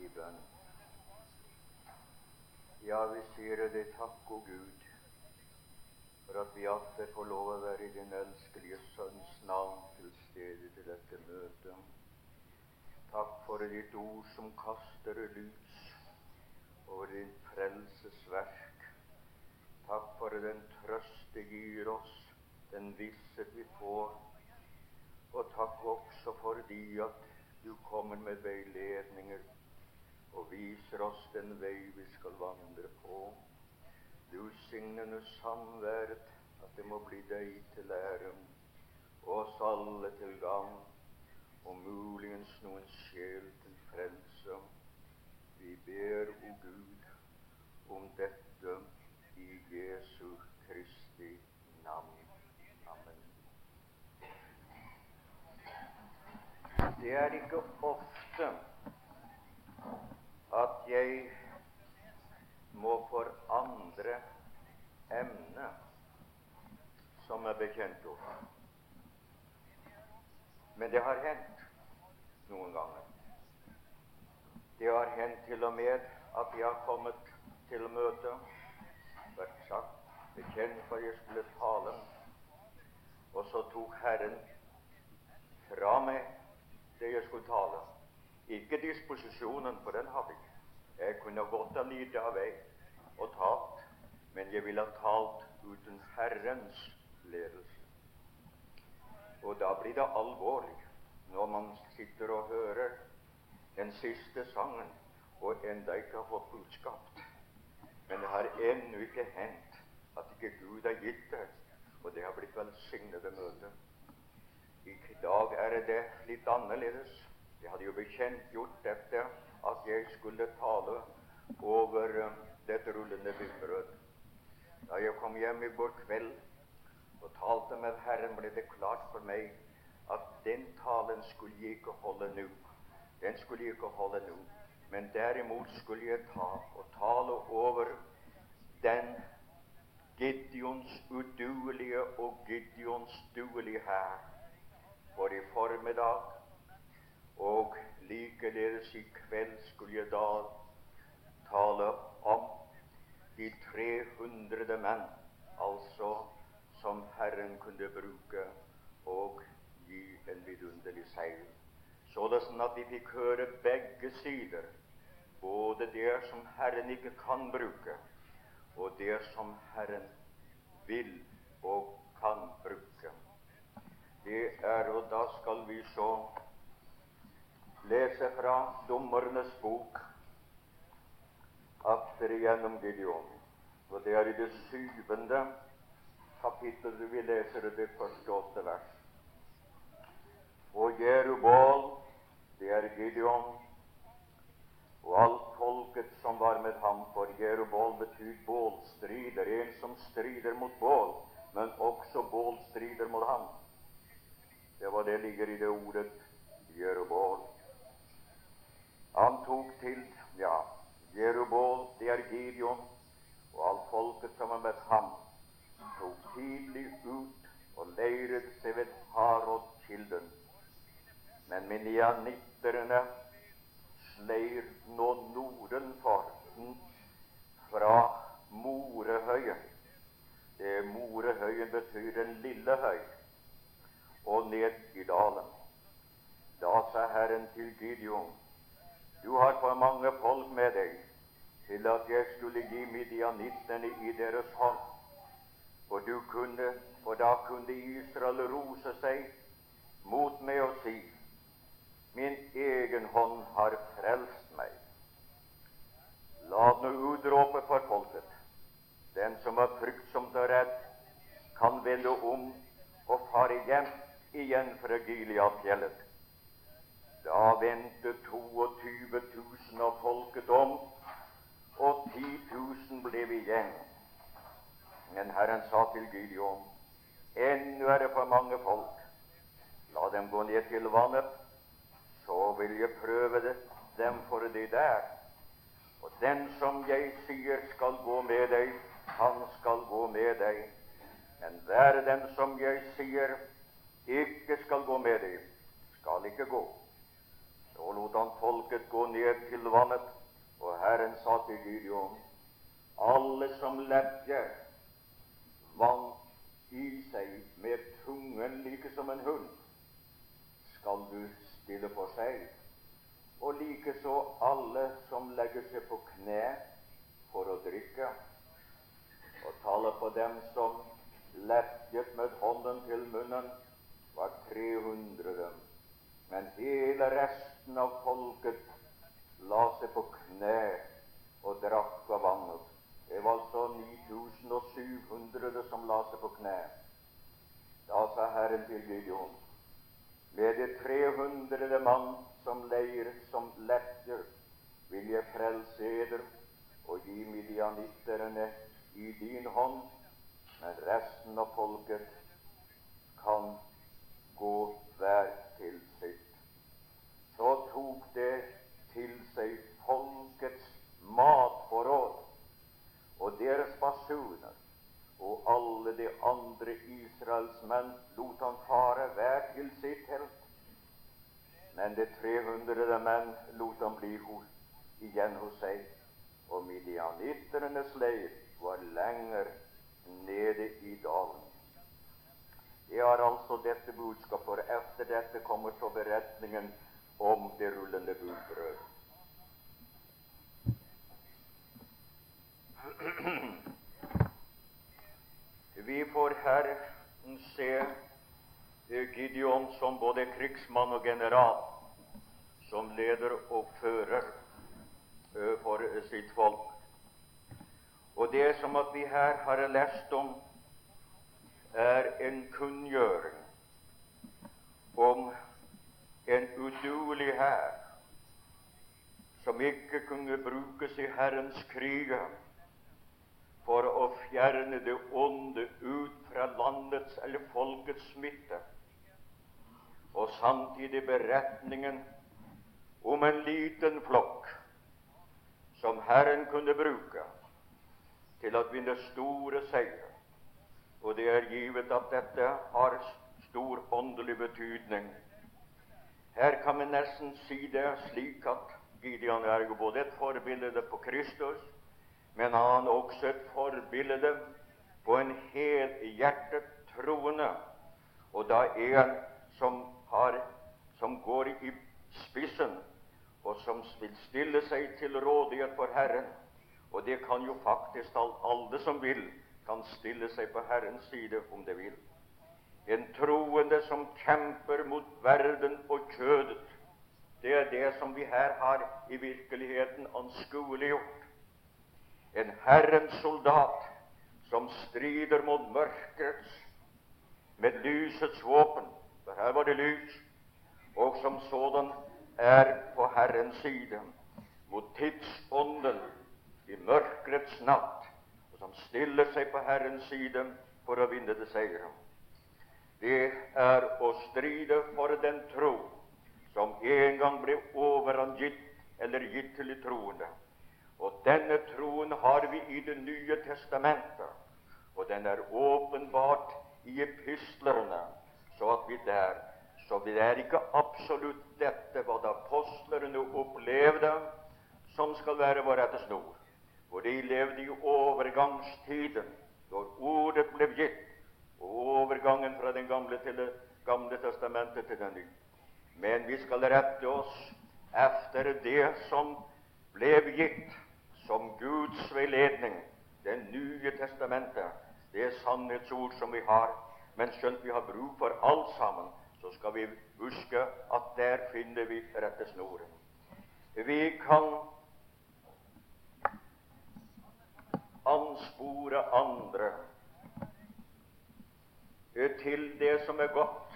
i bønn. Ja, vi sier det, takk, o Gud, for at vi atter får lov å være i din elskelige Sønns navn til stede til dette møtet. Takk for ditt ord som kaster lys over din frelsesverk. Takk for den trøst det gir oss, den visshet vi får. Og takk også fordi at du kommer med veiledninger og viser oss den vei vi skal vandre på. Du signende samværet, at det må bli deg til ære, og oss alle til gagn, og muligens noen sjel til frelse. Vi ber, o Gud, om dette i Jesu Kristi navn. Amen. Det er ikke ofte at jeg må forandre emne som er bekjent ord. Men det har hendt noen ganger. Det har hendt til og med at jeg har kommet til møte, vært sagt, bekjent for jeg skulle tale, og så tok Herren fra meg det jeg skulle tale. Ikke disposisjonen, for den hadde jeg. Jeg kunne gått av lite av vei og talt, men jeg ville ha talt uten Herrens ledelse. Og da blir det alvorlig når man sitter og hører den siste sangen og enda ikke har fått budskap. Men det har ennå ikke hendt at ikke Gud har gitt det, og det har blitt velsignede møter. I dag er det litt annerledes. Jeg hadde jo bekjentgjort dette, at jeg skulle tale over dette rullende byggbrød. Da jeg kom hjem i går kveld og talte med Herren, ble det klart for meg at den talen skulle jeg ikke holde nå. Den skulle jeg ikke holde nå. Men derimot skulle jeg tale over den Gideons uduelige og Gideons duelige hær. For i formiddag og likeledes i kveld skulle jeg da tale om de 300 menn, altså som Herren kunne bruke og gi en vidunderlig seier. Sånn at vi fikk høre begge sider, både det som Herren ikke kan bruke, og det som Herren vil og kan bruke. Det er, og da skal vi så lese fra Dommernes bok atter igjennom Gideon. Og det er i det 7. kapittel vi leser det første 8 vers. Og Jerubal, det er Gideon, og alt folket som var med ham, for Jerubal betyr bålstrider, en som strider mot bål, men også bålstrider mot ham. Det var det ligger i det ordet Jerubal. Han tok til, Jerubal, det er Gideon, og alt folket som var med ham, tok tidlig ut og leiret seg ved Harod-kilden. Men midianitterne sleir nå nordenfor fra Morehøyen. Morehøyen betyr den lille høy, og ned i dalen. Da sa Herren til Gideon: du har for mange folk med deg til at jeg skulle gi midianittene i deres hånd. For da kunne Israel rose seg mot meg og si: min egen hånd har frelst meg. La nå utråpe for folket: den som er fryktsomt og redd, kan vende om og fare hjem igjen fra Gilead-fjellet. Da vendte 22 000 av folket om, og 10 000 ble igjen. Men Herren sa til Gideon: ennå er det for mange folk. La dem gå ned til vannet, så vil jeg prøve dem for det der. Og den som jeg sier skal gå med deg, han skal gå med deg. Men hver den som jeg sier ikke skal gå med deg, skal ikke gå. Så lot han folket gå ned til vannet, og Herren sa til Gideon: alle som lepper vann i seg med tungen like som en hund, skal du stille for seg, og likeså alle som legger seg på kne for å drikke. Og tallet på dem som lepjet med hånden til munnen, var 300. Men hele resten av folket la seg på kne og drakk av vannet. Det var altså 9700 som la seg på kne. Da sa Herren til Gideon: med de 300 mann som lepper, vil jeg frelse eder og gi midianitterne i din hånd, men resten av folket kan gå hver til sitt. Så tok det til seg folkets matforråd og deres basuner, og alle de andre Israelsmenn lot han fare hver til sitt telt. Men de 300 menn lot han bli igjen hos seg, og midianitternes leir var lenger nede i dalen. Det er altså dette budskap, for efter dette kommer så beretningen om det rullende budbrød. Vi får her se Gideon som både krigsmann og general, som leder og fører for sitt folk. Og det som at vi her har lest om, er en kunngjøring om en uduelig hær som ikke kunne brukes i Herrens kriger for å fjerne det onde ut fra landets eller folkets midte, og samtidig beretningen om en liten flokk som Herren kunne bruke til å vinne store seier. Og det er givet at dette har stor åndelig betydning. Her kan vi nesten si det slik at Gideon er både et forbilde på Kristus, men han er også et forbilde på en helhjertet troende, og da en som går i spissen, og som vil stille seg til rådighet for Herren. Og det kan jo faktisk alle som vil, kan stille seg på Herrens side om det vil. En troende som kjemper mot verden og kjødet, det er det som vi her har i virkeligheten anskueliggjort. En Herrens soldat som strider mot mørkets med lysets våpen, for her var det lys, og som sådan er på Herrens side mot tidsånden i mørkets natt, og som stiller seg på Herrens side for å vinne det seier. Det er å stride for den tro som en gang ble overangitt eller gitt til de troende. Og denne troen har vi i Det nye testamentet, og den er åpenbart i epistlerne, så at vi der, så det er ikke absolutt dette hva apostlerne opplevde som skal være vår rettesnor. For de levde i overgangstiden, da ordet ble gitt, og overgangen fra den gamle testamentet til det nye. Men vi skal rette oss efter det som ble gitt som Guds veiledning, Det nye testamentet, det sannhetsord som vi har. Men skjønt vi har bruk for alt sammen, så skal vi huske at der finner vi rettesnoren. Vi kan anspore andre til det som er godt.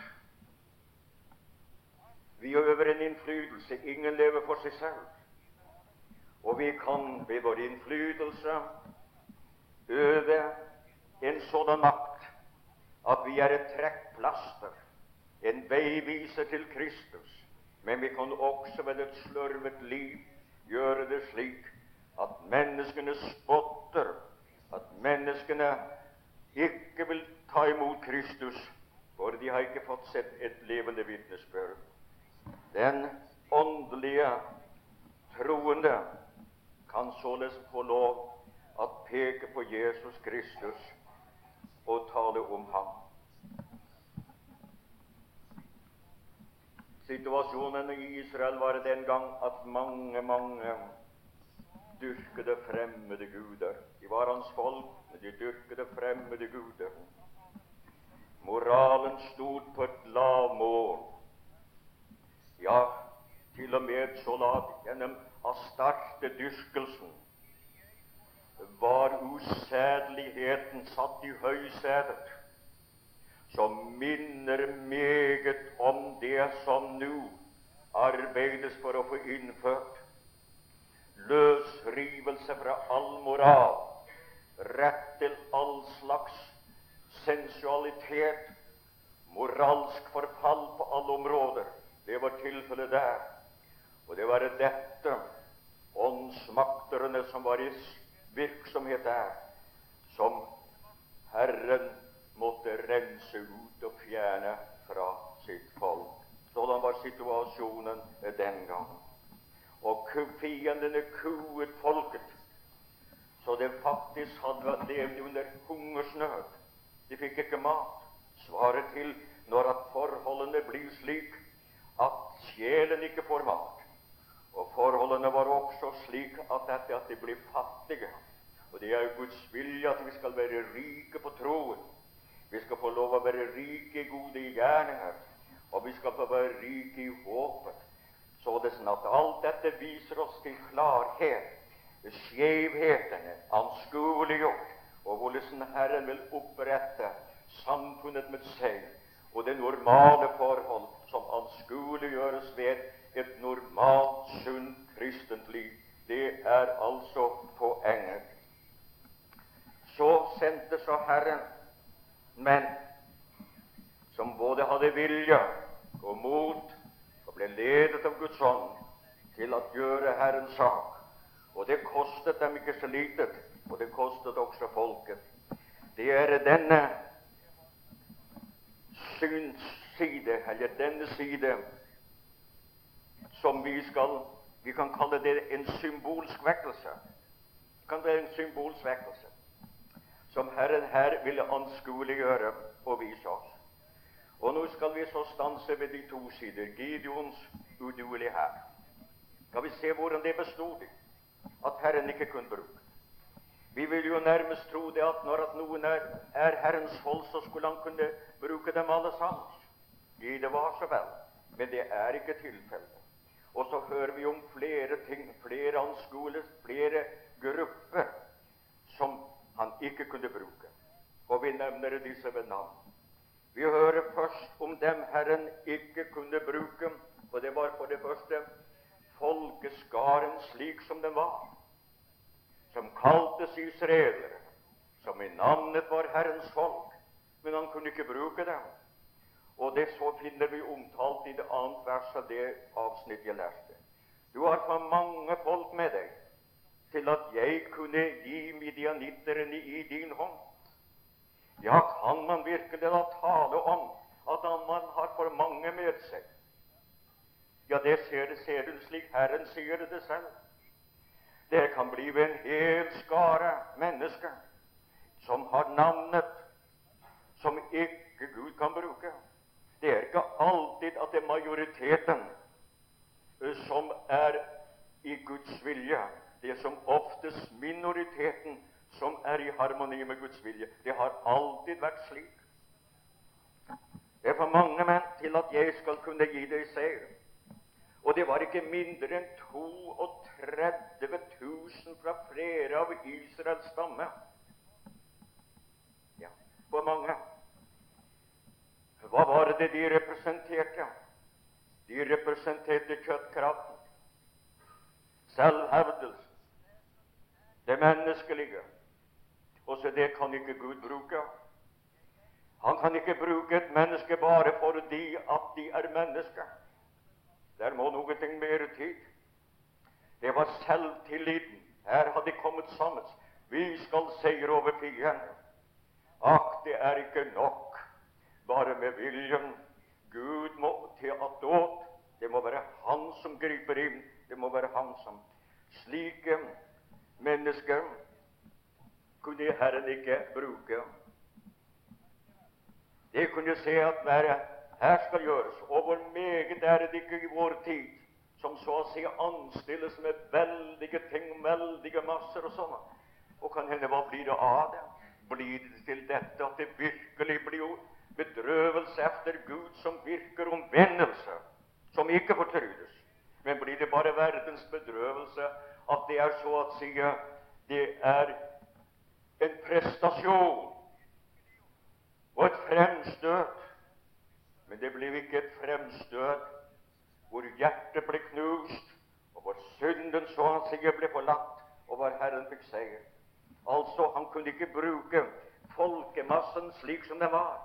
Vi øver en innflytelse. Ingen lever for seg selv. Og vi kan ved vår innflytelse øve en sådan makt at vi er et trekkplaster, en veiviser til Kristus. Men vi kan også ved et slørvet liv gjøre det slik at menneskene spotter, at menneskene ikke vil ta imot Kristus, for de har ikke fått sett et levende vitnesbyrd. Den åndelige åndelige troende kan således få lov at peke på Jesus Kristus og tale om ham. Situasjonen i Israel var den gang at mange dyrkede fremmede guder. De var hans folk, men de dyrkede fremmede guder. Moralen stod på et lavmål. Ja, til og med så lavt gjennom Astarte-dyrkelsen var usedeligheten satt i høysetet, som minner meget om det som nå arbeides for å få innført. Løsrivelse fra all moral, rett til all slags sensualitet, moralsk forfall på alle områder. Det var tilfellet der. Og det var dette åndsmakterne som var i virksomhet der, som Herren måtte rense ut og fjerne fra sitt folk. Sådan var situasjonen den gangen. Og fiendene kuet folket, så det faktisk hadde levd under hungersnød. De fikk ikke mat. Svaret til når at forholdene blir slik at sjelen ikke får mat. Og forholdene var også slik at de blir fattige. Og det er Guds vilje at vi skal være rike på troen. Vi skal få lov å være rike i gode gjerninger, og vi skal få være rike i håpet. Så det er sånn at alt dette viser oss til klarhet, skjevhetene, anskueliggjort, og hvordan Herren vil opprette samfunnet med seg, og det normale forhold som anskueliggjøres ved et normalt, sunt kristent liv. Det er altså poenget. Så sendte så Herren menn som både hadde vilje og mot og ble ledet av Guds ånd til å gjøre Herrens sak. Og det kostet dem ikke så lite, og det kostet også folket. Det er denne synsside, eller denne side, som vi kan kalle det en symbolsk vekkelse. Som Herren her ville anskueliggjøre og vise oss. Og nå skal vi så stanse ved de to sider. Gideons uduelige hær. Skal vi se hvordan det bestod i, at Herren ikke kunne bruke. Vi vil jo nærmest tro det at når at noen er Herrens folk, så skulle han kunne bruke dem alle sammen. Det var så vel, men det er ikke tilfellet. Og så hører vi om flere ting, flere anskuelser, flere grupper som han ikke kunne bruke. Og vi nevner disse ved navn. Vi hører først om dem Herren ikke kunne bruke, og det var for det første folkeskaren slik som den var, som kaltes israelere, som i navnet var Herrens folk, men han kunne ikke bruke dem. Og det så finner vi omtalt i det annet vers av det avsnitt jeg lærte. Du har for mange folk med deg til at jeg kunne gi midianitterne i din hånd. Ja, kan man virkelig da tale om at man har for mange med seg? Ja, det ser du slik Herren sier det selv. Det kan bli en hel skare mennesker som har navnet, som ikke Gud kan bruke. Det er ikke alltid at det er majoriteten som er i Guds vilje. Det er som oftest minoriteten som er i harmoni med Guds vilje. Det har alltid vært slik. Det er for mange menn til at jeg skal kunne gi deg seier. Og det var ikke mindre enn 32 000 fra flere av Israels stamme. Ja, for mange. Hva var det de representerte? De representerte kjøttkraften, selvhevdelsen, det menneskelige. Og så det kan ikke Gud bruke. Han kan ikke bruke et menneske bare fordi at de er mennesker. Der må noe mer tid. Det var selvtilliten. Her har de kommet sammen. Vi skal seire over fienden. Det er ikke nok bare med viljen. Gud må til attåt. Det må være Han som griper inn. Det må være Han som. Slike mennesker kunne Herren ikke bruke. Det kunne se at her skal gjøres, og hvor meget det ikke i vår tid, som så å si anstilles med veldige ting, veldige masser og sånn. Og kan hende, hva blir det av det? Blir det til dette at det virkelig blir jo bedrøvelse efter Gud som virker omvendelse, som ikke fortrydes? Men blir det bare verdens bedrøvelse at det så å si det en prestasjon og et fremstøt? Men det blir ikke et fremstøt hvor hjertet ble knust, og hvor synden så å si ble forlatt, og hvor Herren fikk seier. Altså, han kunne ikke bruke folkemassen slik som det var.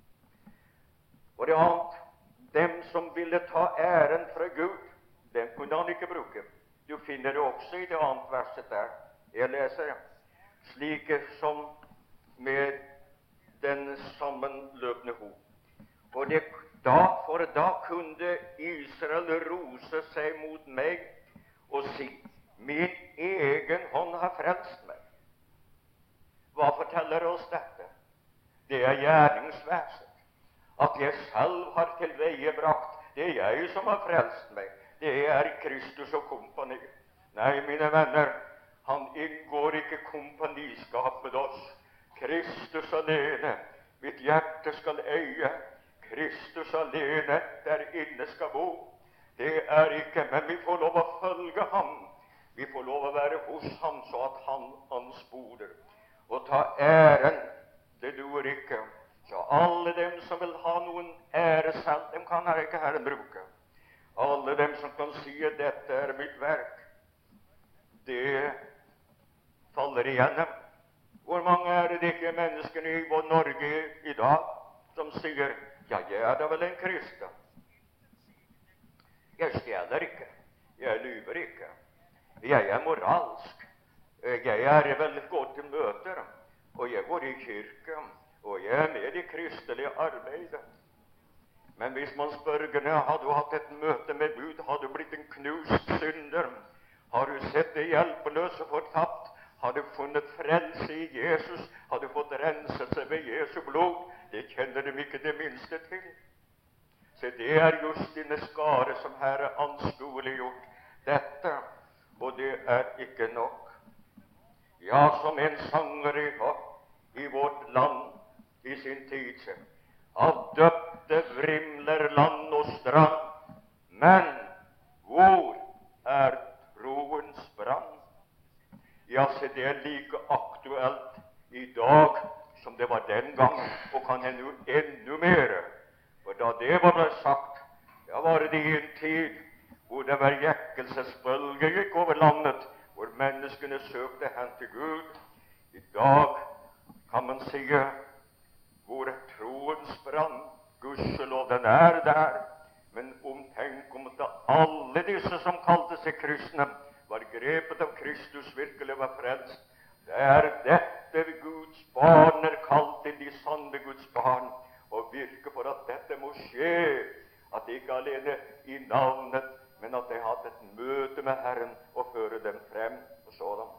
Og det annet, dem som ville ta æren fra Gud, dem kunne han ikke bruke. Du finner det også i det annet verset der. Jeg leser slike som med den sammenløpende hop. For da kunne Israel rose seg mot meg og si, min egen hånd har frelst meg. Hva forteller oss dette? Det gjerningsverset. At jeg selv har tilveiebrakt. Det jeg som har frelst meg. Det Kristus og kompani. Nei, mine venner, han inngår ikke kompaniskap med oss. Kristus alene, mitt hjerte skal eie. Kristus alene, der inne skal bo. Det ikke, men vi får lov å følge ham. Vi får lov å være hos ham, så at han ansporer. Og ta æren, det duer ikke. Så alle dem som vil ha noen ære selv, dem kan her ikke Herren bruke. Alle dem som kan si at dette mitt verk, det faller igjennom. Hvor mange det ikke menneskene i vår Norge i dag som sier, ja, jeg da vel en kristen. Jeg stjeler ikke, jeg lyver ikke, jeg moralsk, jeg vel går til møter, og jeg går i kirke, og jeg med i kristelige arbeidet. Men hvis man spør, har du hatt et møte med Gud, har du blitt en knust synder, har du sett det hjelpeløse fortapt, har du funnet frelse i Jesus, har du fått renselse ved Jesu blod, det kjenner de ikke det minste til. Så det just denne skare som her anskueliggjort dette, og det ikke nok. Ja, som en sanger i vårt land i sin tid, av døpte vrimler land og strand, men hvor troens brann? Ja, så det like aktuelt i dag som det var den gangen, og kan enda mer. For da det var sagt, da var det i en tid hvor det var jekkelsesbølge gikk over landet, hvor menneskene søkte hen til Gud. I dag kan man si hvor troens brann, gudskjelov den der, men tenk om det alle disse som kalte seg kristne, var grepet av Kristus, virkelig var frelst. Det dette Guds barn kalt til de sanne Guds barn, og virke for at dette må skje, at det ikke alene i navnet, men at de hadde et møte med Herren og føre dem frem og sådan.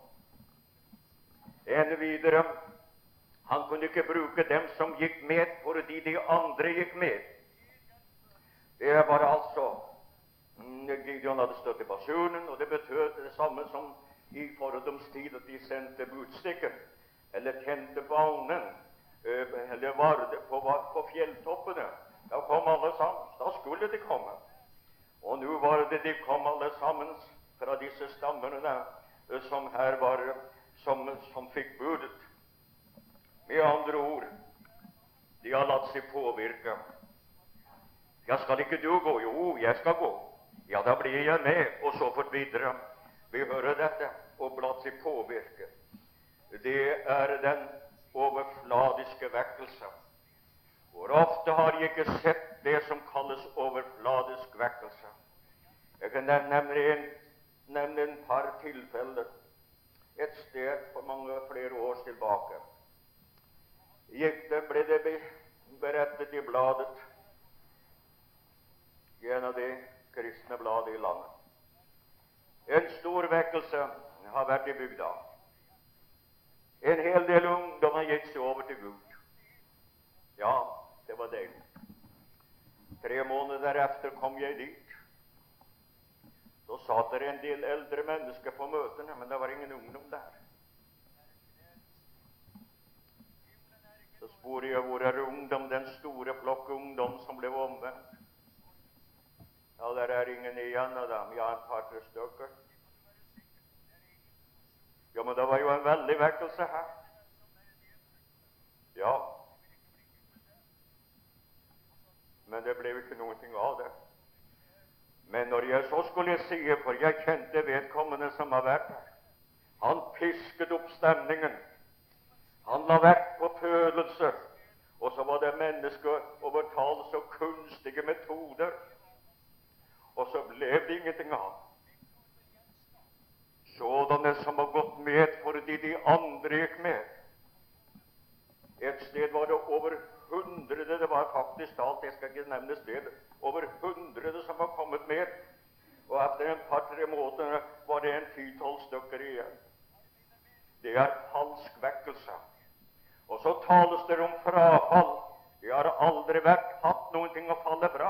En videre, han kunne ikke bruke dem som gikk med, fordi de andre gikk med. Det var altså Gideon hadde støtt i basunen, og det betød det samme som i fordoms tid at de sendte budstikken, eller tente ballen, eller varde på fjelltoppene. Da kom alle sammen. Da skulle de komme. Og nå var det de kom alle sammen fra disse stammene som her var, som fikk budet. Med andre ord, de har latt seg påvirke. Ja, skal ikke du gå? Jo, jeg skal gå. Ja, da blir jeg med, og så fort videre. Vi hører dette, og latt seg påvirke. Det den overfladiske vekkelse. Hvor ofte har jeg ikke sett det som kalles overfladisk vekkelse? Jeg kan nevne en par tilfeller. Et sted for flere år tilbake ble det berettet i bladet. En av de kristne bladet i landet. En stor vekkelse har vært i bygda. En hel del ungdom har gitt seg over til Gud. Ja, det var deilig. 3 måneder efter kom jeg dit. Så satt det en del eldre mennesker på møtene, men det var ingen ungdom der. Så spurte jeg hvor er ungdom, den store flokk ungdom som ble omvendt. Ja, der er ingen igjen av dem. Ja, et par-tre stykker. Ja, men det var jo en veldig vekkelse her. Ja. Men det ble jo ikke noe av det. Men når jeg så skulle si, for jeg kjente vedkommende som har vært her, han pisket opp stemningen. Han la vekt på følelser, og så var det mennesker overtalelse og kunstige metoder. Og så ble det ingenting av. Sådanne som har gått med fordi de andre gikk med. Et sted var det over 100, det var faktisk talt, jeg skal ikke nevne stedet, over 100 som var kommet med. Og etter en par-tre måneder var det en 10-12 stykker igjen. Det er falsk vekkelse. Og så tales det om frafall. De har aldri hatt noe å falle fra.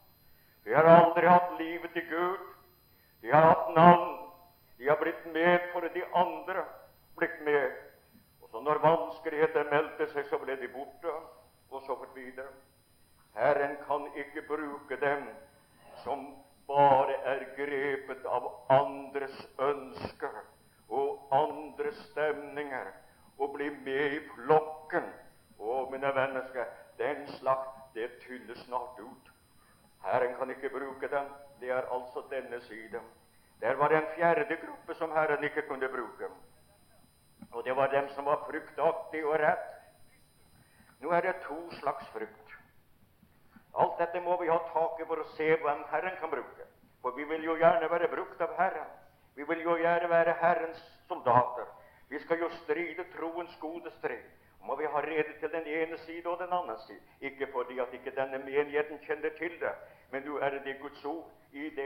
De har aldri hatt livet til Gud. De har hatt navn. De har blitt med for de andre. Blitt med. Og så når vanskeligheter meldte seg, så ble de borte. Og så fort videre. Herren kan ikke bruke dem som bare er grepet av andres ønsker og andres stemninger, og bli med i flokken. Og mine venner, den slags, det tyller snart ut. Herren kan ikke bruke dem. Det er altså denne siden. Der var en fjerde gruppe som Herren ikke kunne bruke. Og det var dem som var fryktaktige og redd. Nå er det 2 slags frykt. Alt dette må vi ha tak i for å se hvem Herren kan bruke. For vi vil jo gjerne være brukt av Herren. Vi vil jo gjerne være Herrens soldater. Vi skal jo stride troens gode strid. Må vi ha rede til den ene side og den andre side. Ikke fordi at ikke denne menigheten kjenner til det, men nå er det Guds ord i det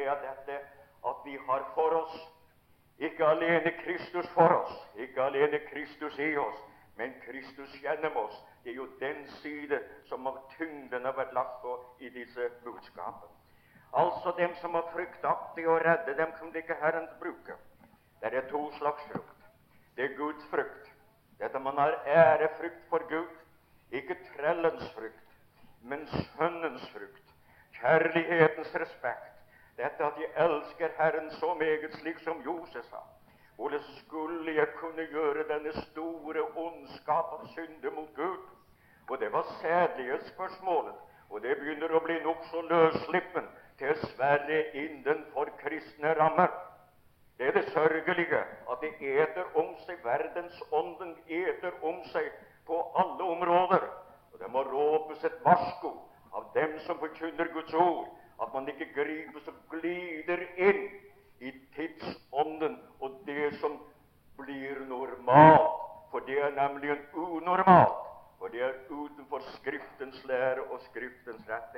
at vi har for oss, ikke alene Kristus for oss, ikke alene Kristus i oss, men Kristus gjennom oss. Det er jo den side som av tyngden har vært lagt på i disse budskapene. Altså dem som er fryktaktige og redde, dem kan ikke Herren bruke. Det er 2 slags frykt. Det er Guds frykt. Dette man har ærefrykt for Gud, ikke trellens frykt, men sønnens frykt, kjærlighetens respekt. Dette at jeg elsker Herren så meget, slik som Josef sa. Hvordan skulle jeg kunne gjøre denne store ondskap og synde mot Gud? Og det var sædlighetsspørsmålet, og det begynner å bli nok så løsslippen til Sverige innenfor kristne rammer. Det er det sørgelige, at det eter om seg, verdensånden eter om seg på alle områder. Og det må råpes et varsko av dem som forkynner Guds ord, at man ikke gripes og glider inn i tidsånden og det som blir normalt. For det er nemlig en unormalt, for det er utenfor Skriftens lære og Skriftens rette.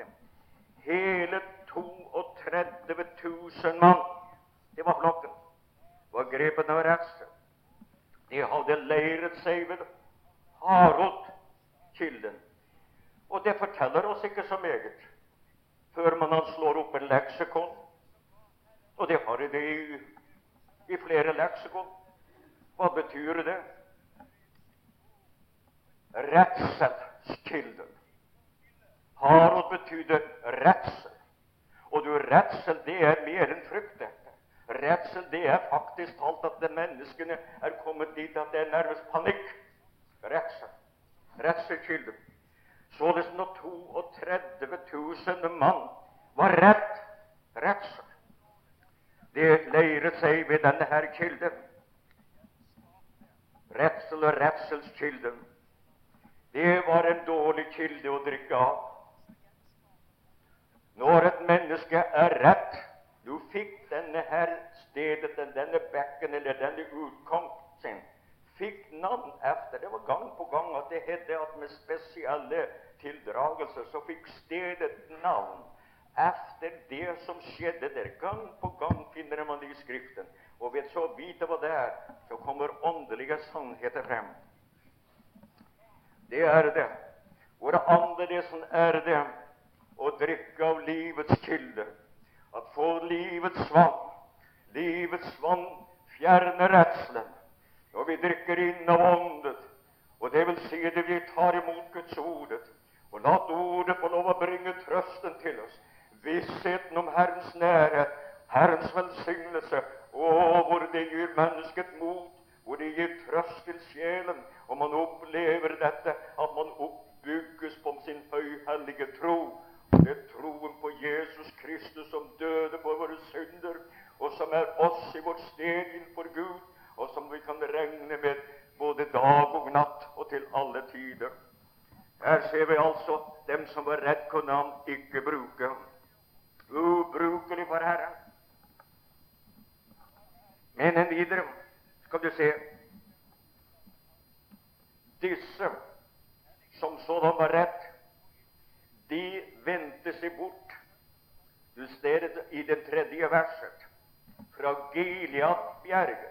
Hele 32 000 mann, det var flokken, var grepet av redsel. De hadde leiret seg ved Harod-kilden. Og det forteller oss ikke så meget før man slår opp en leksikon. Og det har det i flere leksikon. Hva betyr det? Redselskilden. Harod betyr redsel. Og du, redsel, det er mer enn frykt, dette. Redsel, det er faktisk talt at de menneskene er kommet dit at det er nærmest panikk. Redsel. Redselskilden. Således når 32 000 mann var redd, redsel, det leiret seg ved denne her kilden. Redsel og redselskilden, det var en dårlig kilde å drikke av. Når et menneske er redd, du fikk denne her stedet, denne bekken eller denne utkomsten, fikk navn efter. Det var gang på gang at det hedde at med spesielle tildragelser så fikk stedet navn efter det som skjedde der. Gang på gang finner man det i Skriften. Og ved så å vite hva det er, så kommer åndelige sannheter frem. Det er det. Hvor annerledes er det å drikke av livets kilde, at få livets vann. Livets vann fjerner redselen. Når vi drikker inn av åndet, og det vil si det vi tar imot Guds ordet, og la ordet få lov å bringe trøsten til oss, vissheten om Herrens nærhet, Herrens velsignelse, og hvor det gir mennesket mot, hvor det gir trøst til sjelen, og man opplever dette, at man oppbygges på sin høyhellige tro. Det er troen på Jesus Kristus som døde for våre synder, og som er oss i vårt sted innenfor Gud, og som vi kan regne med både dag og natt og til alle tider. Her ser vi altså dem som var redd kunne han ikke bruke. Ubrukelig for Herren. Men en videre skal du se, disse som sådan var redd, de vendte seg bort. Du ser det i det 3. verset, fra Gileadbjerget.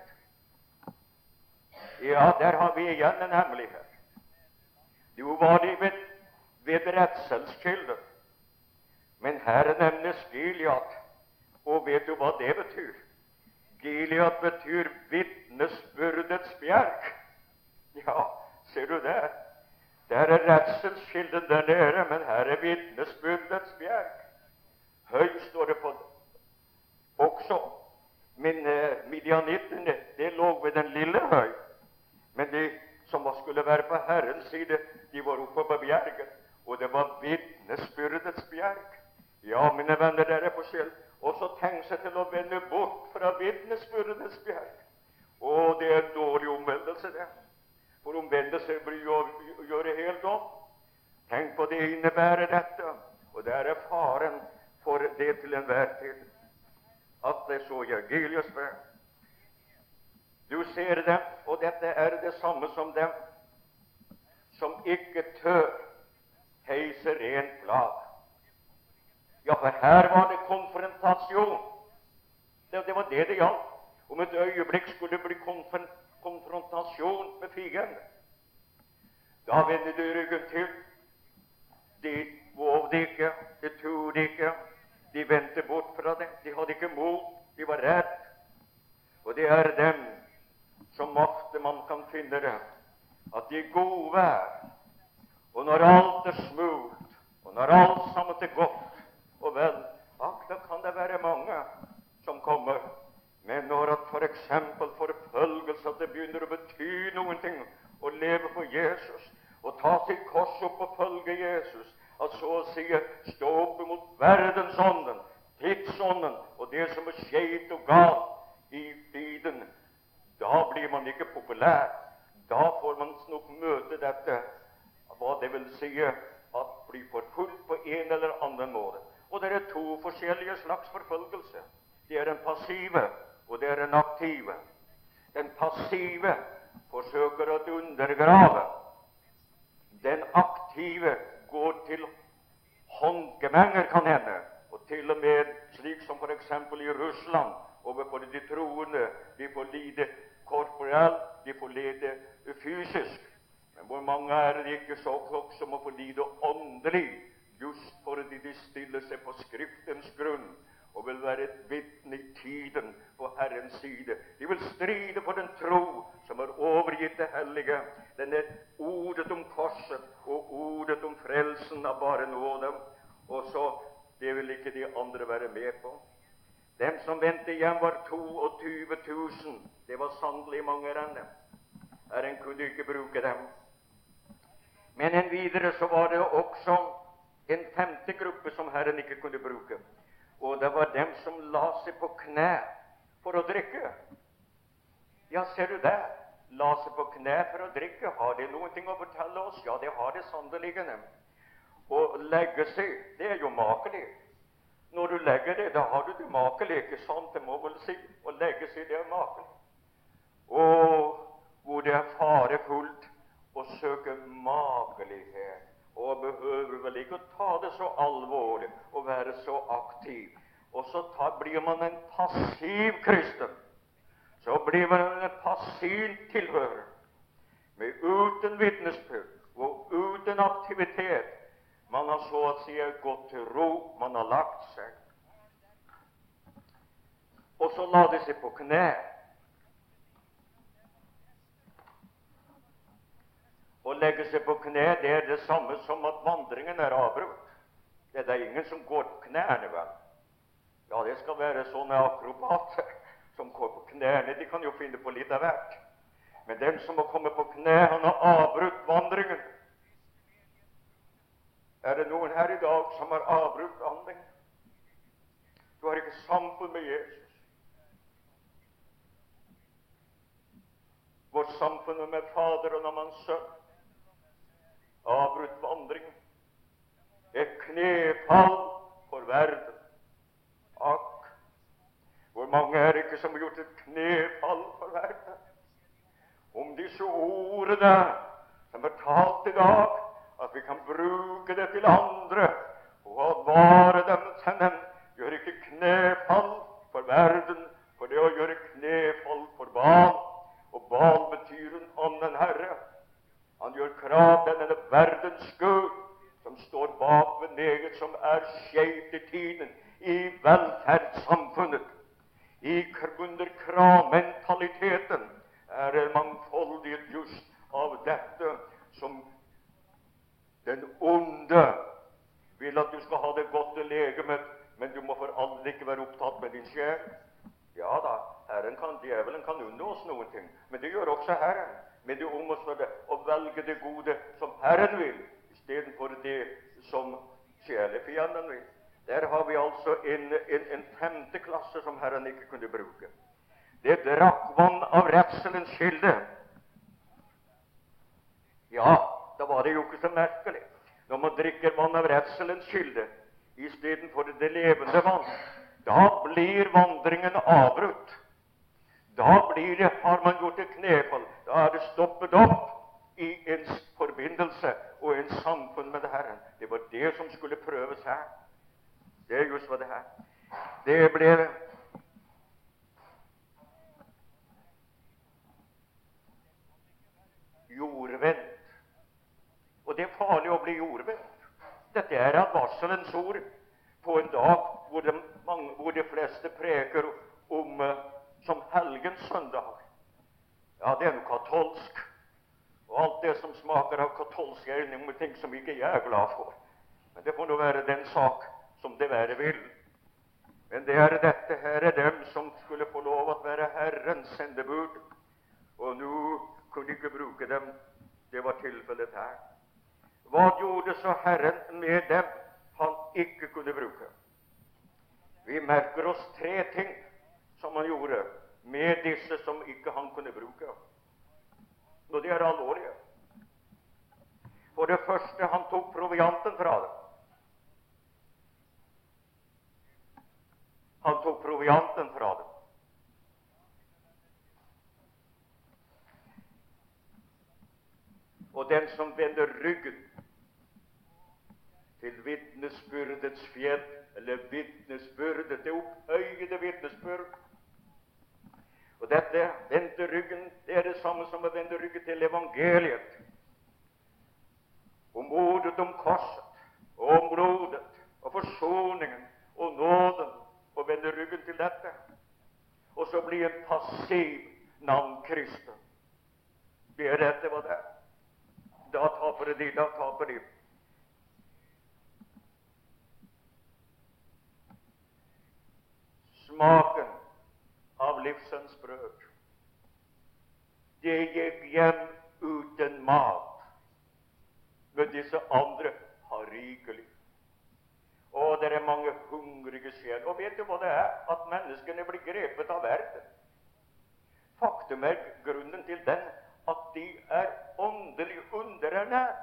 Ja, der har vi igjen en hemmelighet. Jo, var de ved redselskilden, men her nevnes Gilead, og vet du hva det betyr? Gilead betyr vitnesbyrdets bjerg. Ja, ser du det? Der er redselskilden der nede, men her er vitnesbyrdets bjerg. Høy står det på også. Men midianittene, det lå ved den lille høy. Men de som skulle være på Herrens side, de var oppe på bjerget, og det var vitnesbyrdets bjerg. Ja, mine venner, der er forskjell. Og så tenk seg til å vende bort fra vitnesbyrdets bjerg. Og det er en dårlig omvendelse, det. For omvendelse blir å gjøre helt om. Tenk på det innebærer dette, og det er faren for det til enhver tid. At det så gjør Gileadsbjerg. Du ser det, og dette er det samme som dem som ikke tør heise rent flagg. Ja, for her var det konfrontasjon. Det var det det gjaldt. Om et øyeblikk skulle det bli konfrontasjon med fienden. Da vendte de ryggen til. De vågde ikke, de turde ikke. De vendte bort fra det. De hadde ikke mot, de var redd. Og det er dem som ofte man kan finne det, at de er gode vær, og når alt er smult, og når alt sammen er godt, og vel, da kan det være mange som kommer. Men når at for eksempel forfølgelse, at det begynner å bety noen ting, å leve for Jesus, og ta sitt kors opp og følge Jesus, at så å si stå opp mot verdensånden, tidsånden, og det som er skjeit og galt i tiden, da blir man ikke populær. Da får man nok møte dette, hva det vil si at bli forfulgt på en eller annen måte. Og det er to forskjellige slags forfølgelse. Det er den passive, og det er den aktive. Den passive forsøker å undergrave. Den aktive går til håndgemenger, kan hende, og til og med slik som for eksempel i Russland, overfor de troende, de får lide korporelt, de får lide fysisk. Men hvor mange er det ikke så klok som å få lide åndelig, just fordi de stiller seg på Skriftens grunn, og vil være et vitne i tiden på Herrens side. De vil stride for den tro som er overgitt det hellige. Den er ordet om korset og ordet om frelsen av bare nåde. Og så, det vil ikke de andre være med på. Dem som vendte hjem var 22 000. Det var sannelig mange renne. Herren kunne ikke bruke dem. Men en videre så var det også en 5. gruppe som Herren ikke kunne bruke. Og det var dem som la seg på kne for å drikke. Ja, ser du det? La seg på kne for å drikke. Har det noen ting å fortelle oss? Ja, det har det sannelig. Å legge seg, det er jo makelig. Når du legger det, da har du det makelig, ikke sant? Det må vel si. Å legge seg, det er makelig. Og hvor det er farefullt å søke makelighet og behøver vel ikke å ta det så alvorlig og være så aktiv. Og så blir man en passiv kristen. Så blir man en passiv tilhører, med uten vitnesbyrd og uten aktivitet. Man har så å si gått til ro, man har lagt seg. Og så la de seg på kne. Å legge seg på kne, det er det samme som at vandringen er avbrutt. Det er ingen som går på knærne, vel? Ja, det skal være sånne akrobater som går på knærne. De kan jo finne på litt av hvert. Men den som må komme på kne, han har avbrutt vandringen. Er det noen her i dag som har avbrutt vandringen? Du har ikke samfunn med Jesus. Vårt samfunn med Fader og med Sønn. Avbrutt vandringen. Et knefall for verden. Akk, hvor mange er ikke som har gjort et knefall for verden? Om disse ordene som er talt i dag, at vi kan bruke det til andre og advare dem til dem. Gjør ikke knefall for verden, for det å gjøre knefall for Baal. Og Baal betyr en annen herre. Han gjør krav til denne verdens Gud, som står bak ved meget som er skjevt i tiden, i velferdssamfunnet. Under kravmentaliteten er det mangfoldighet just av dette som den onde vil at du skal ha det godt i legemet, men du må for aldri ikke være opptatt med din sjel. Ja da, djevelen kan unne oss noen ting, men det gjør også Herren. Men det om oss for det å velge det gode som Herren vil, istedenfor det som sjelefienden vil. Der har vi altså en femte klasse som Herren ikke kunne bruke. Det drakk vann av redselens kilde. Ja, da var det jo ikke så merkelig. Når man drikker vann av redselens kilde istedenfor det levende vann, da blir vandringen avbrutt. Da har man gjort et knefall. Da er det stoppet opp i en forbindelse og en samfunn med Herren. Det var det som skulle prøves her. Det er just hva det her. Det ble jordvendt. Og det er farlig å bli jordvendt. Dette er advarselens ord på en dag hvor de fleste preker om som helgens søndag. Ja, det er noe katolsk. Og alt det som smaker av katolsk er noen ting som ikke jeg er glad for. Men det får nå være den sak som det være vil. Men det er dette her er dem som skulle få lov å være Herrens sendebud. Og nå kunne ikke bruke dem. Det var tilfellet her. Hva gjorde så Herren med dem han ikke kunne bruke? Vi merker oss 3 ting som han gjorde med disse som ikke han kunne bruke. Og det er alvorlige. For det første, han tok provianten fra dem. Han tok provianten fra dem. Og den som vender ryggen til vitnesbyrdets fjell, eller vitnesbyrdet, det opphøyede vitnesbyrd. Og dette vende ryggen, det er det samme som å vende ryggen til evangeliet. Om ordet om korset, og om blodet, og forsoningen, og nåden, og vende ryggen til dette. Og så bli en passiv navnkristen. Det er dette hva det er. Da taper de. Smaken av livsens brød. Det gikk hjem uten mat. Men disse andre har rikelig. Og det er mange hungrige sjel. Og vet du hva det er? At menneskene blir grepet av verden. Faktum er grunnen til den at de er åndelig underernært.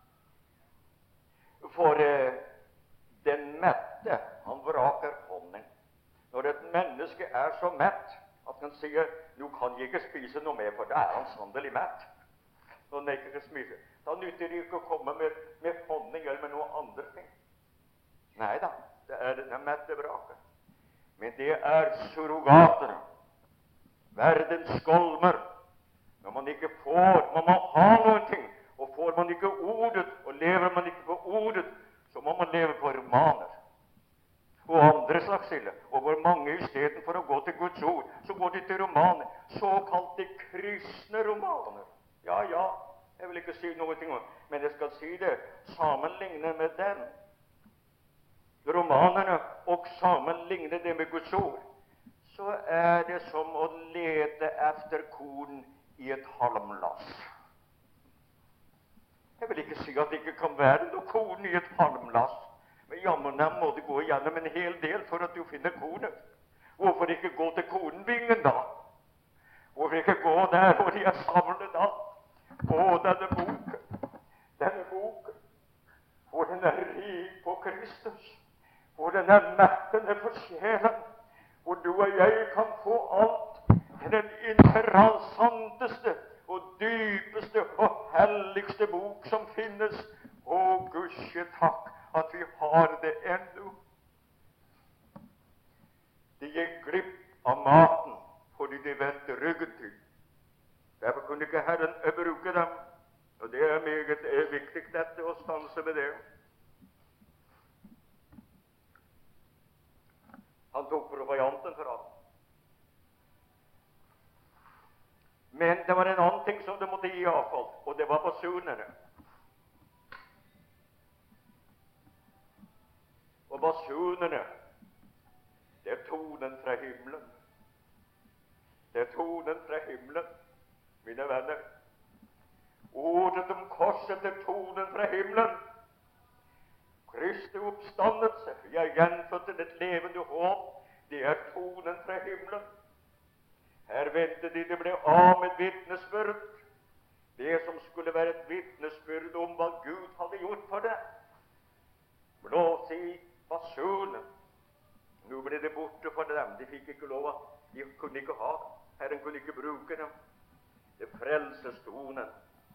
For den mette, han vraker hånden. Når et menneske er så mett at han sier, nå kan jeg ikke spise noe mer, for da er han sannelig mett. Og han ikke spise. Da nytter det ikke å komme med honning eller med noe andre ting. Nei da, det er det mette vraket. Men det er surrogater, verdens skolmer. Når man ikke får, man må ha noen ting, og får man ikke ordet, og lever man ikke på ordet, så må man leve på romaner og andre slags ilde. Og hvor mange i stedet for å gå til Guds ord, så går de til romaner, såkalte kristne romaner. Ja, jeg vil ikke si noe ting om, men jeg skal si det, sammenligne med den romanerne og sammenligne det med Guds ord, så er det som å lete efter korn i et halmlass. Jeg vil ikke si at det ikke kan være noe korn i et halmlass, men jammen må du gå gjennom en hel del for at du finner kornet. Hvorfor ikke gå til kornvingen da? Hvorfor ikke gå der hvor de er samlet da? På denne boken, hvor den er rik på Kristus, hvor den er mettende for sjelen, hvor du og jeg kan få alt til den interessanteste og dypeste og helligste bok som finnes. Å, Gudskje takk at vi har det ennå. De gikk glipp av maten fordi de vendte ryggen til. Derfor kunne ikke Herren bruke dem, og det er meget viktig dette å stanse med det. Han tok provianten fra dem. Men det var en annen ting som de måtte gi avfall, og det var basunene. Og basunene, det er tonen fra himmelen. Det er tonen fra himmelen, mine venner. Ordet om korset er tonen fra himmelen. Kristi oppstandelse, jeg er gjenfødt til et levende håp, det er tonen fra himmelen. Her ventet de, det ble av med vitnesbyrd, det som skulle være et vitnesbyrd om hva Gud hadde gjort for det. Blås i basunen. Nå ble det borte for dem, de fikk ikke lov, de kunne ikke ha det. Herren kunne ikke bruke dem. Det frelsestonen.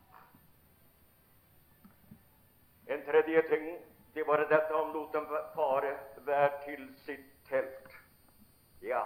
En tredje ting, det var dette han lot dem fare hver til sitt telt. Ja,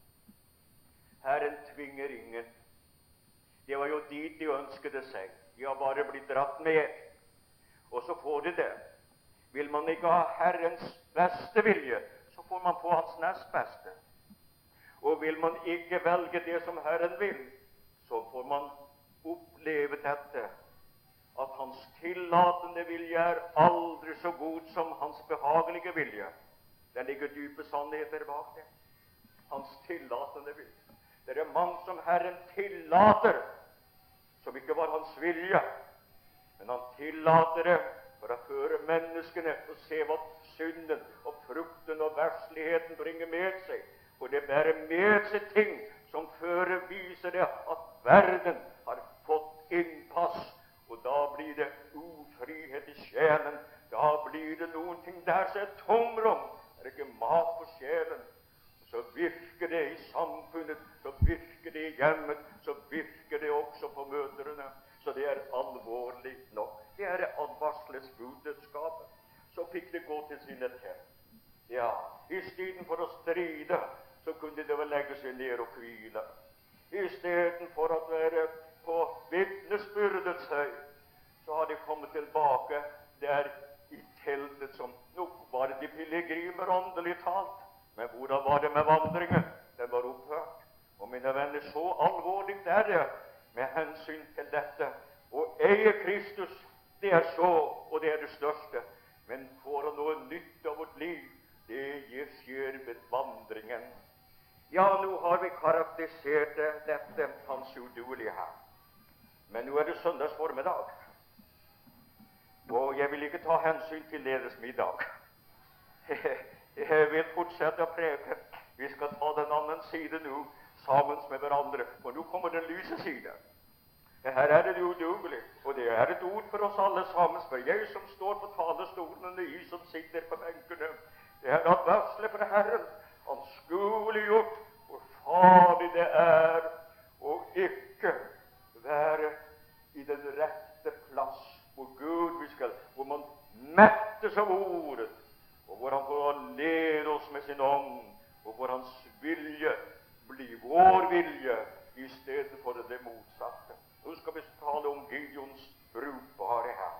Herren tvinger ingen. Det var jo dit de ønskede seg. De har bare blitt dratt med. Og så får de det. Vil man ikke ha Herrens beste vilje, så får man få hans nest beste. Og vil man ikke velge det som Herren vil, så får man oppleve dette, at hans tillatende vilje er aldri så god som hans behagelige vilje. Det ligger dype sannheter bak det. Hans tillatende vilje. Det er mange som Herren tillater, som ikke var hans vilje, men han tillater det for å føre menneskene og se hva synden og frukten og versligheten bringer med seg. For det bærer med seg ting som viser det at verden har fått innpass, og da blir det ufrihet i sjelen. Da blir det noen ting der som er tomrom. Det er ikke mat for sjelen. Så virker det i samfunnet, så virker det i hjemmet, så virker det også på mødrene. Så det er alvorlig nok. Det er advarslets budskapet. Så fikk det gå til sine telt. Ja, i stedet for å stride, så kunne det vel legge seg ned og hvile. I stedet for å være på vitnesbyrdets høy, så har de kommet tilbake der i teltet som nok var de pilegrimer åndelig talt. Men hvordan var det med vandringen? Den var opphørt. Og mine venner, så alvorlig er det med hensyn til dette. Å eie Kristus, det er så, og det er det største. Men for å nå nytt av vårt liv, det skjer med vandringen. Ja, nå har vi karakterisert dette hans uduelige her. Men nå er det søndags formiddag, og jeg vil ikke ta hensyn til deres middag. Jeg vil fortsette å preke. Vi skal ta den andre side nå, sammen med hverandre, for nå kommer den lyse side. Her er det udugelig, og det er et ord for oss alle sammen. For jeg som står på talerstolen, og de som sitter på benkene, det er at varsle fra Herren, anskueliggjort hvor farlig det er å ikke være i den rette plass vilje i stedet for det motsatte. Nå skal vi tale om Gideons brukbare hær.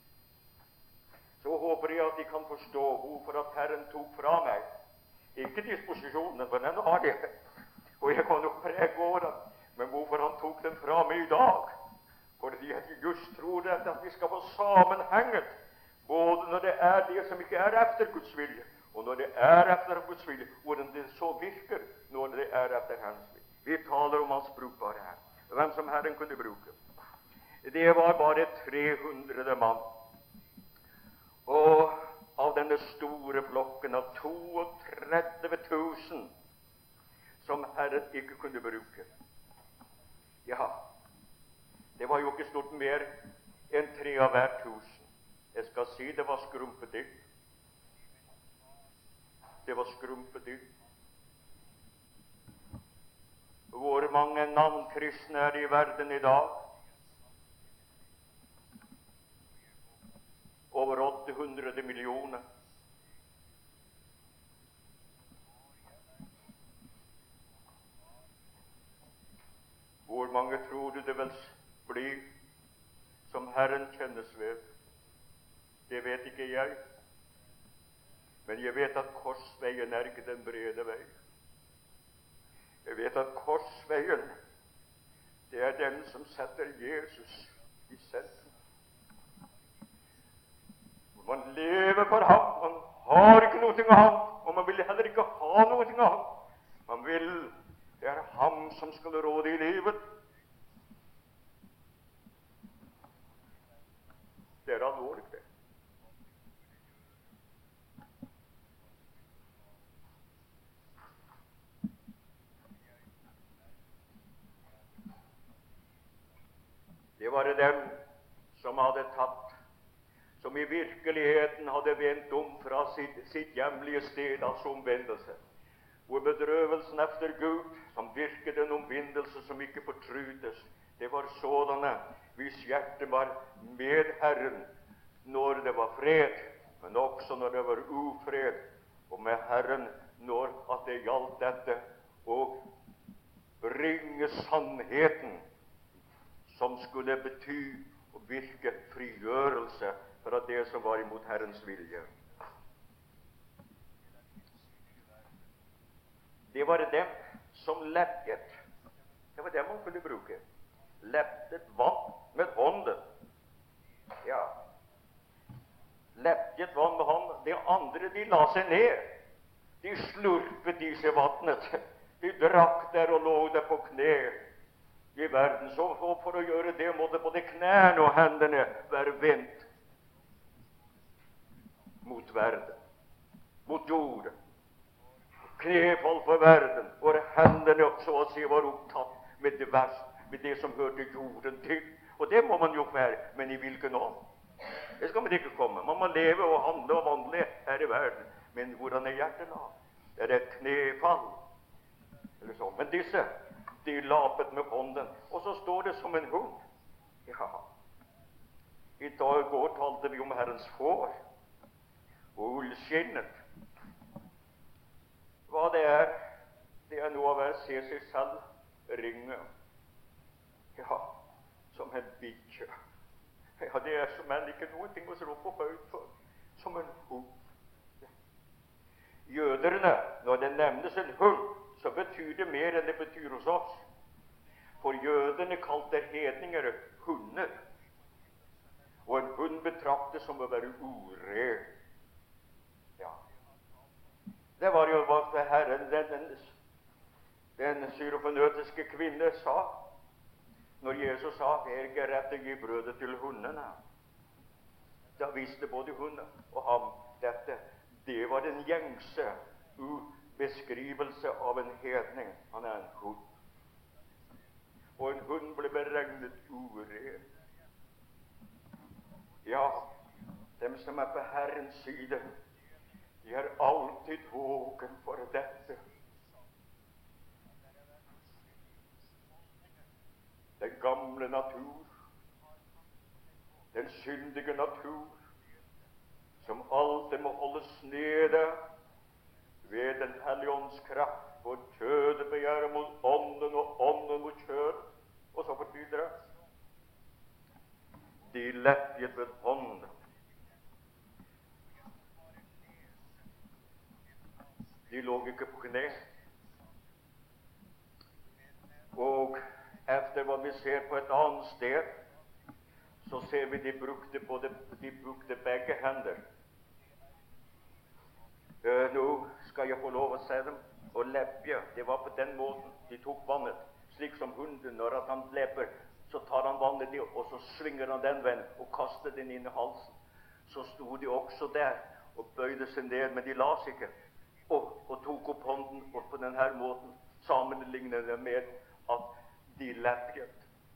Så håper jeg at de kan forstå hvorfor at Herren tok fra meg, ikke disposisjonen, for den har jeg, og jeg kan nok prege over den, men hvorfor han tok den fra meg i dag. Fordi at jeg just tror at vi skal få sammenhenget, både når det er det som ikke er efter Guds vilje, og når det er efter Guds vilje, hvordan det så virker når det er efter hans vilje. Vi taler om hans brukbare hær. Hvem som Herren kunne bruke. Det var bare 300 mann. Og av denne store flokken av 32 000 som Herren ikke kunne bruke. Ja, det var jo ikke stort mer enn 3 av hver 1000. Jeg skal si det var skrumpet inn. Det var skrumpet inn. Hvor mange navnkristne er i verden i dag? Over 800 millioner. Hvor mange tror du det vil bli som Herren kjennes ved? Det vet ikke jeg. Men jeg vet at korsveien er ikke den brede vei. Jeg vet at korsveien, det er den som setter Jesus i sentrum. Man lever for ham, man har ikke noe av ham, og man vil heller ikke ha noe av ham. Man vil, det er ham som skal råde i livet. Det er alvorlig, det. Det var det dem som hadde tatt, som i virkeligheten hadde vendt om fra sitt hjemlige sted, altså omvendelse, hvor bedrøvelsen efter Gud, som virket en omvendelse som ikke fortrytes, det var sådanne hvis hjertet var med Herren når det var fred, men også når det var ufred, og med Herren når at det gjaldt dette å bringe sannheten, som skulle bety og virke frigjørelse fra det som var imot Herrens vilje. Det var dem som lepjet. Det var dem man kunne bruke. Lepjet vann med hånden. Ja. Lepjet vann med hånden. De andre, de la seg ned. De slurpet i seg vattnet. De drakk der og lå der på kne i verden. Så for å gjøre det måtte både knærne og hendene være vendt mot verden, mot jorden. Knefall for verden, hvor hendene så å si var opptatt med det verste, med det som hørte jorden til. Og det må man jo være, men i hvilken ånd? Det skal man ikke komme. Man må leve og handle og vandle her i verden. Men hvordan er hjertet da? Er det et knefall? Eller så. Men disse, de lapet med hånden, og så står det som en hund. Ja, i dag går talte vi om Herrens får og ullskinnet. Hva det er noe av å se seg selv ringe. Ja, som en bikkje. Ja, det er som en ikke noe ting å slå på høyt for, som en hund. Ja. Jøderne, når det nevnes en hund, så betyr det mer enn det betyr hos oss. For jødene kalte hedninger hunder, og en hund betraktes som å være uren. Ja. Det var jo hva Herren, den syrofonøtiske kvinne, sa, når Jesus sa, det er ikke rett å gi brødet til hundene. Da visste både hun og ham dette. Det var den gjengse beskrivelse av en hedning. Han er en hund. Og en hund ble beregnet uren. Ja, dem som er på Herrens side, de er alltid våken for dette. Den gamle natur, den syndige natur, som alltid må holdes nede ved den Hellige Ånds kraft, for kjødet begjæret mot ånden, og ånden mot kjød. Og så fortyder det. De lepjet ved ånden. De lå ikke på kne. Og etter hva vi ser på et annet sted, så ser vi de brukte begge hender. Nå skal jeg få lov å se dem. Og lepje, det var på den måten de tok vannet. Slik som hunden, når han leper, så tar han vannet i, og så svinger han den vennen og kaster den inn i halsen. Så sto de også der og bøyde seg ned, men de la seg ikke. Og tok opp hånden, og på denne måten sammenlignet det med at de lepjet.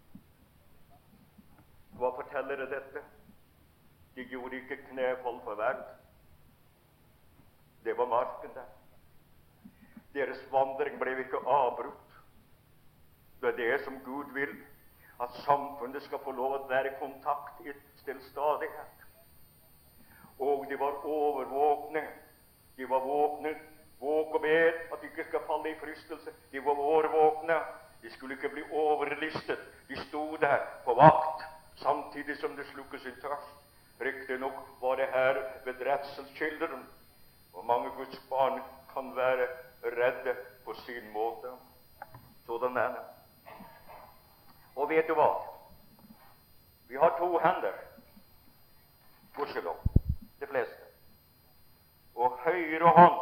Hva forteller det dette? De gjorde ikke knefall for verden. Det var marken der. Deres vandring ble ikke avbrutt. Det er det som Gud vil, at samfunnet skal få lov å være i kontakt til stadighet. Og de var overvåkne. De var våkne, våk og bed, at de ikke skal falle i fristelse. De var overvåkne. De skulle ikke bli overlistet. De sto der på vakt, samtidig som de slukket sin tørst. Riktig nok var det her ved redselskilderen, og mange Guds barn kan være redde på sin måte. Sådan er det. Og vet du hva? Vi har to hender, gudskjelov, de fleste. Og høyre hånd,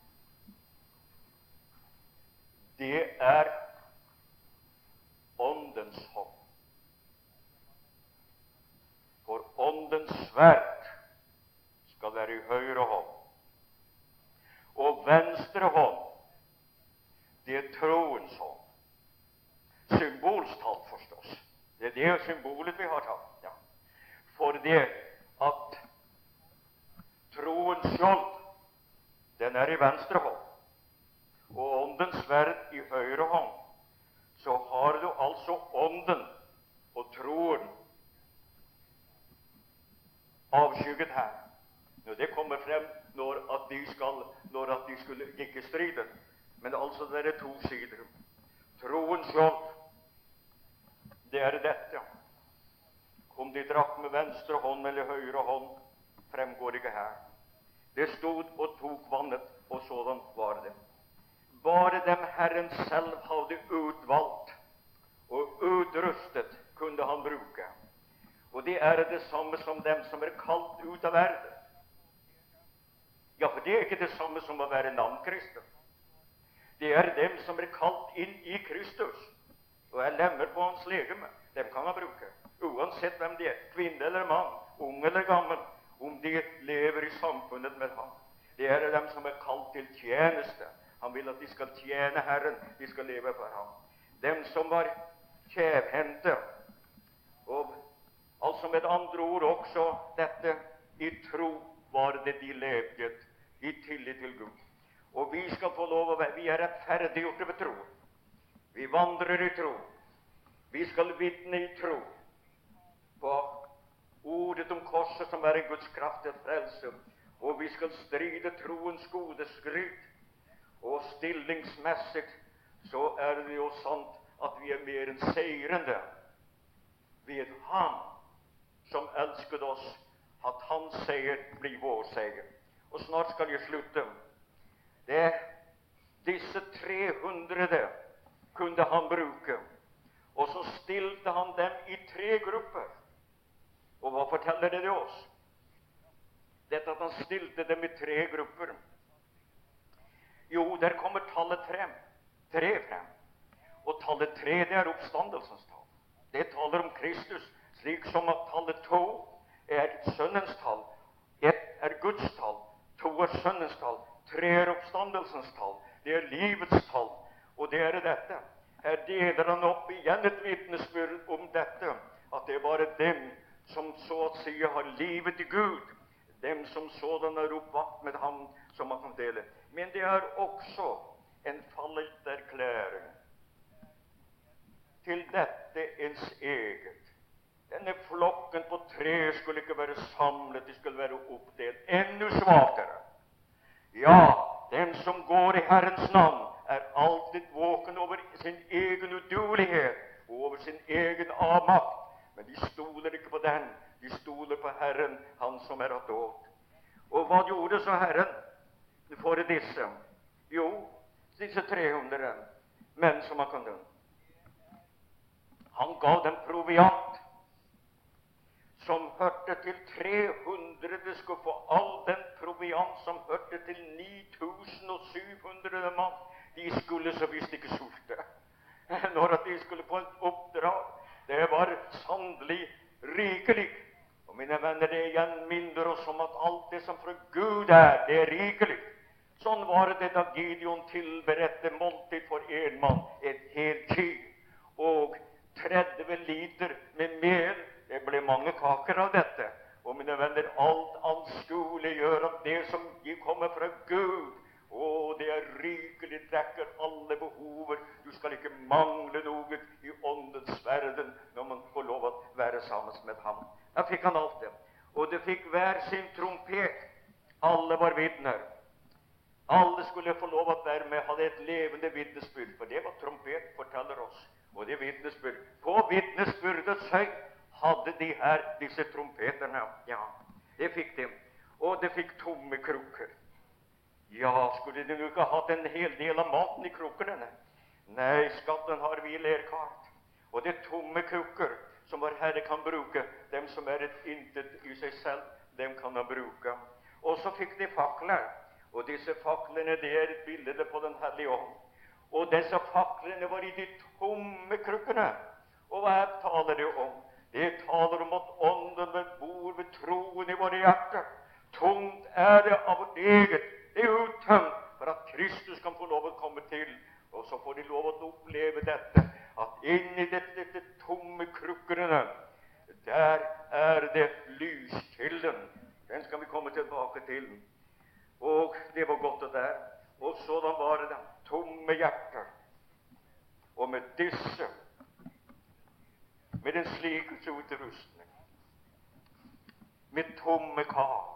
det er åndens hånd. For åndens sverd skal være i høyre hånd. Og venstre hånd, det er troens hånd. Symbolstall, forstås. Det er det symbolet vi har tatt. Ja. For det at troens skjold, den er i venstre hånd, og åndens sverd i høyre hånd, så har du altså ånden og troen avskygget her. Når det kommer frem når at de skulle ikke stride. Men altså det er to sider. Troens skjold, det er dette. Om de drakk med venstre hånd eller høyre hånd, fremgår ikke her. Det stod og tok vannet, og sådan var det. Bare dem Herren selv hadde utvalgt og utrustet, kunne han bruke. Og det er det samme som dem som er kalt ut av verden. Ja, for det er ikke det samme som å være navnkristen. Det er dem som er kalt inn i Kristus og er lemmer på hans legeme. Dem kan han bruke, uansett hvem de er, kvinne eller mann, ung eller gammel, om de lever i samfunnet med ham. Det er dem som er kalt til tjeneste. Han vil at de skal tjene Herren, de skal leve for ham. Dem som var kjevhendte, og altså med andre ord også dette, i tro var det de levde, i tillit til Gud. Og vi skal få lov å være, vi er rettferdiggjorte ved tro. Vi vandrer i tro. Vi skal vitne i tro på ordet om korset som er en Guds kraft til frelse. Og vi skal stride troens gode skryt. Og stillingsmessig så er det jo sant at vi er mer enn seirende ved ham som elsket oss, at hans seier blir vår seier. Og snart skal jeg slutte. Disse 300 kunne han bruke, og så stilte han dem i 3 grupper. Og hva forteller det oss? Dette at han stilte dem i 3 grupper. Jo, der kommer tallet 3 frem. Og tallet 3, det er oppstandelsens tall. Det taler om Kristus, slik som at tallet 2 er sønnens tall. 1 er Guds tall, 2 er sønnens tall, 3 er oppstandelsens tall. Det er livets tall, og det er dette. Her deler han opp igjen et vitnesbyrd om dette, at det er bare dem som så å si har livet i Gud, dem som sådan er oppvakt med ham, som man kan dele. Men det er også en falliterklæring til dette ens eget. Denne flokken på 3 skulle ikke være samlet, de skulle være oppdelt. Enda svakere. Ja, dem som går i Herrens navn alltid våken over sin egen uduelighet og over sin egen avmakt. Men de stoler ikke på den. De stoler på Herren, Han som er adåt. Og hva gjorde så Herren for disse? Jo, disse 300 menn som han kunne. Han gav dem proviant som hørte til 300. Det skulle få all den proviant som hørte til 9700 mann. De skulle så visst ikke sulte når at de skulle på et oppdrag. Det var sannelig rikelig. Og mine venner, det igjen minner oss om at alt det som fra Gud er, det er rikelig. Sånn var det da Gideon tilberedte måltid for en mann, et helt kyr, og 30 liter med mel. Det ble mange kaker av dette. Og mine venner, alt anskueliggjør om det som kommer fra Gud. Og det er rikelig, dekker alle behover. Du skal ikke mangle noe i åndens verden når man får lov å være sammen med ham. Da fikk han alt det. Og det fikk hver sin trompet. Alle var vitner. Alle skulle få lov å være med, hadde et levende vitnesbyrd. For det var trompet, forteller oss. Og det vitnesbyrd. På vitnesbyrdets høy hadde de her disse trompeterne. Ja, det fikk de. Og det fikk tomme krukker. Ja, skulle de jo ikke hatt en hel del av maten i krukkene? Nei, skatten har vi i lerkart. Og det tomme krukker som vår Herre kan bruke, dem som er et intet i seg selv, dem kan han bruke. Og så fikk de fakler. Og disse faklene, det er et bilde på den hellige ånd. Og disse faklene var i de tomme krukkene. Og hva taler det om? Det taler om at ånden bor ved troen i våre hjerter. Tomt er det av vårt eget. Det er uttømt for at Kristus kan få lov å komme til. Og så får de lov å oppleve dette, at inni dette tomme krukkene, der er det lyskilden. Den skal vi komme tilbake til. Og det var godt det der. Og sådan var det tomme hjerter. Og med disse, med en slik utrustning, med tomme kar,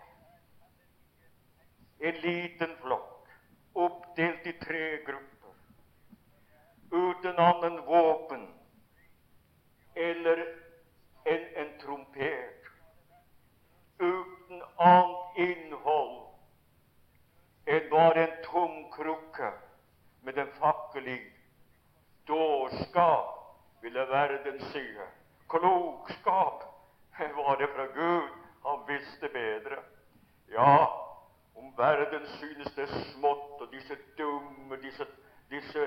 en liten flokk, oppdelt i 3 grupper, uten annen våpen eller en trompet, uten annet innhold enn bare en tom krukke med en fakkel i. Dårskap, ville verden si. Klokskap var det fra Gud. Han visste bedre. Ja, om verden synes det er smått, og disse dumme, disse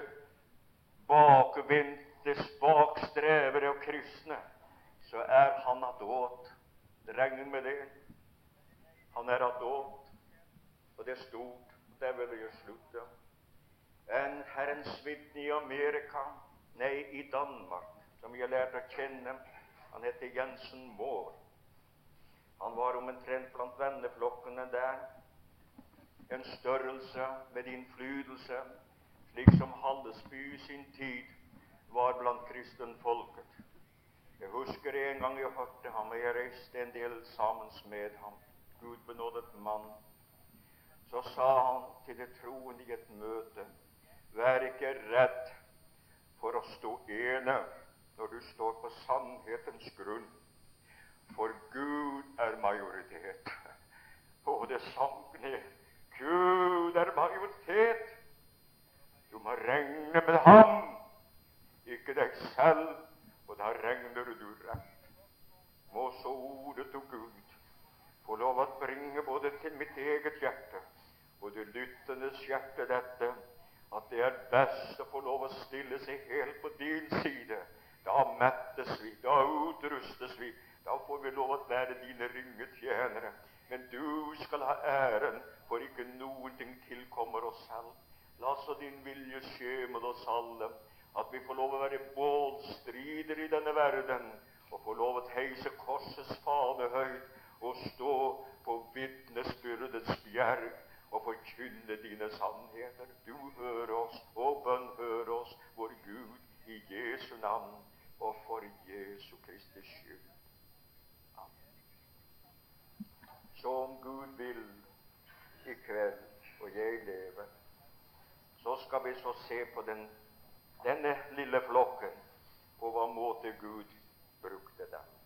bakvendte, bakstrevere og kristne, så er han adåt. Regn med det. Han er adåt, og det er stort. Der vil jeg slutte. En Herrens vitne i Amerika, nei, i Danmark, som jeg lærte å kjenne, han heter Jensen Moore. Han var omtrent blant venneflokkene der, en størrelse med innflytelse, slik som Hallesby i sin tid var blant kristenfolket. Jeg husker en gang jeg hørte ham, og jeg reiste en del sammen med ham. Gud benådet mann. Så sa han til de troende i et møte, vær ikke redd for å stå ene når du står på sannhetens grunn, for Gud er majoritet. Og det sank ned. Gud er majoritet. Du må regne med ham, ikke deg selv, og da regner du rett. Må så ordet til Gud få lov å bringe både til mitt eget hjerte og det lyttendes hjerte dette, at det er best å få lov å stille seg helt på din side. Da mettes vi, da utrustes vi, da får vi lov å være dine ringe tjenere. Men du skal ha æren, for ikke noen ting tilkommer oss selv. La så din vilje skje med oss alle, at vi får lov å være bålstrider i denne verden, og får lov å heise korsets fane høyt, og stå på vitnesbyrdets bjerg, og forkynne dine sannheter. Du hører oss, og bønn hører oss, vår Gud, i Jesu navn, og for Jesu Kristi skyld. Amen. Så om Gud vil i kveld, og jeg lever, så skal skal vi så se på denne lille flokken, på hva måte Gud brukte dem.